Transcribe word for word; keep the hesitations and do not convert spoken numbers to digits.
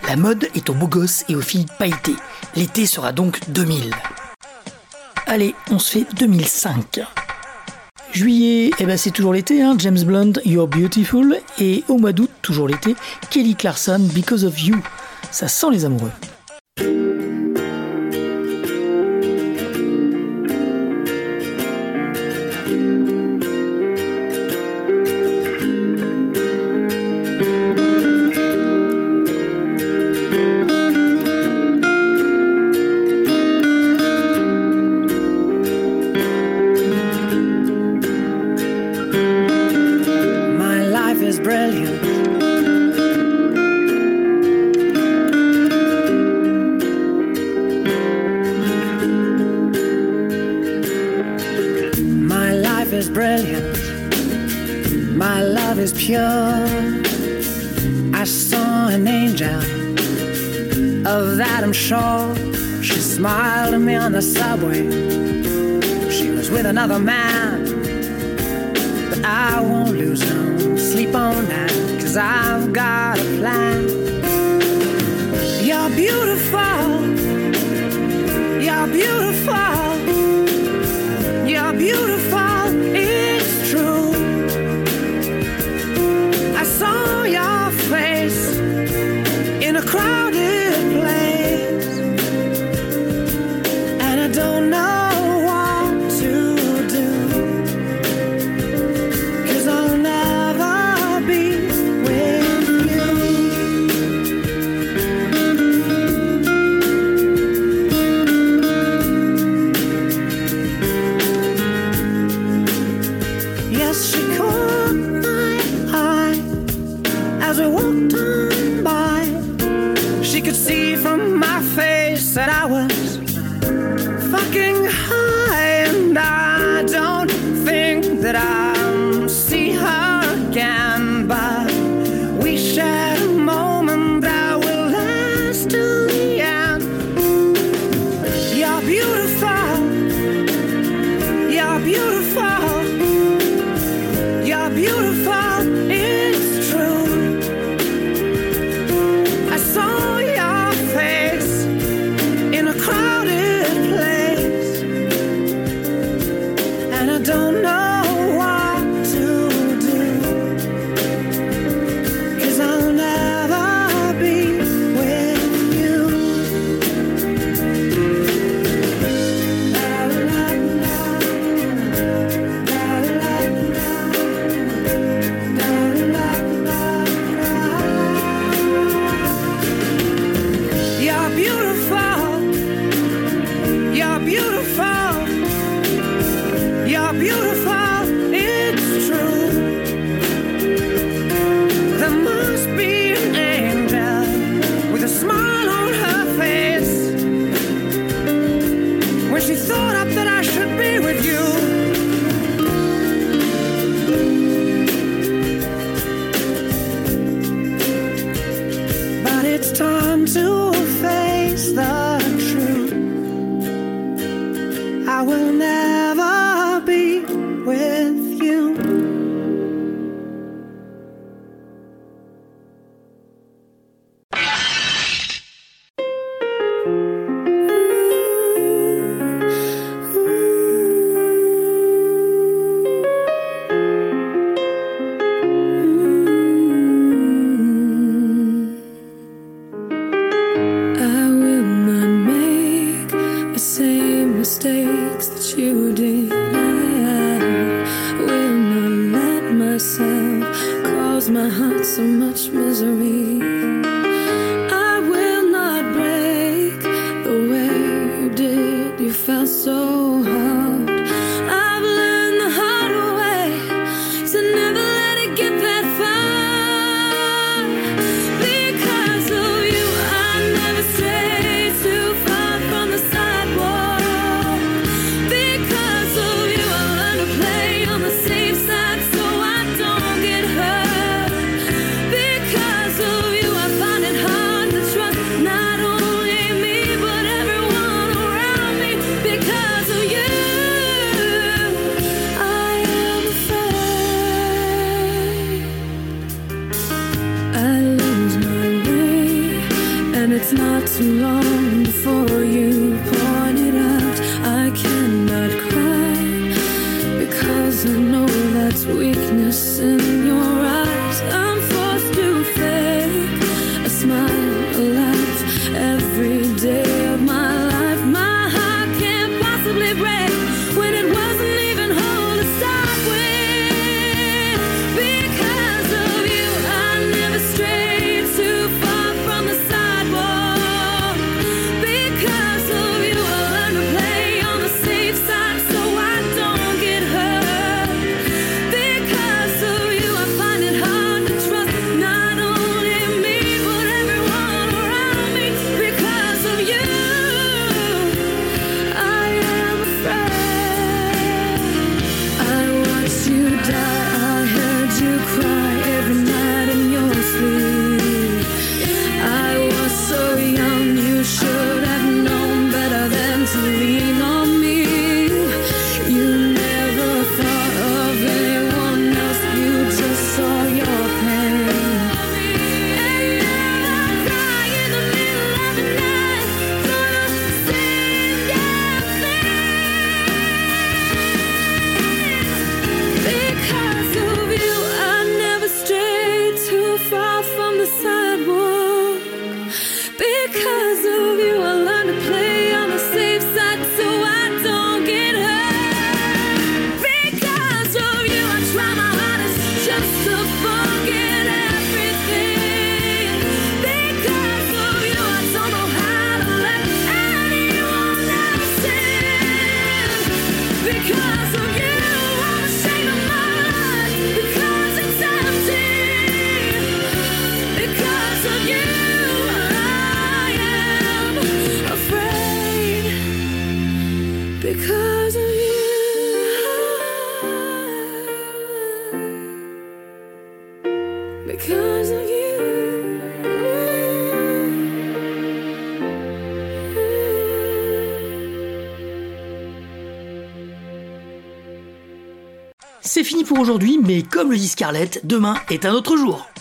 La mode est aux beaux gosses et aux filles pailletées. L'été sera donc deux mille. Allez, on se fait deux mille cinq. Juillet, eh ben c'est toujours l'été, hein, James Blunt, You're Beautiful. Et au mois d'août, toujours l'été, Kelly Clarkson, Because of You. Ça sent les amoureux. The subway, she was with another man, but I won't lose no sleep on that, 'cause I've got a plan. You're beautiful, you're beautiful, you're beautiful, it's true. I saw your face in a crowded place, don't know what to do, 'cause I'll never be with you. Yes, she caught my eye as we walked on by. She could see from my face that I was fucking high, and I don't think that I'll see her again, but we shared a moment that will last till the end. You're beautiful, you're beautiful, you're beautiful, it's true. I saw your face in a crowded place, and I don't know what to do, 'cause I'll never be with you. La la la la, la la la, la la la. You're beautiful, you're beautiful, you're beautiful, it's true. There must be an angel with a smile on her face when she thought up that I should be with you. But it's time to face the truth. I will never be with you. I will not it's not too long before you point it out. I cannot cry because I know that's weakness in your eyes. I'm forced to fake a smile, a laugh every day of my life. My heart can't possibly break when it wasn't even whole to start with. Because of you, I never strayed too far from the sidewalk. Because of you, I learned to play on the safe side so I don't get hurt. Because of you, I find it hard to trust not only me but everyone around me. Because of you, I am afraid. I watched you die, I heard you cry every night in your sleep. I was so young, you should have known better than to lean on me. You never thought of anyone else, you just saw your pain. And now I cry in the middle of the night for the same damn thing. Because of you, I never strayed too far from the sidewalk. Because of you, I learned to play on the safe side so I don't get hurt. Because of you, I try my hardest just to forget everything. Because of you, I don't know how to let anyone else in. Because of you, I'm ashamed of my life because it's empty. Because of you, I am afraid. Because of you. Because of you. C'est fini pour aujourd'hui, mais comme le dit Scarlett, demain est un autre jour.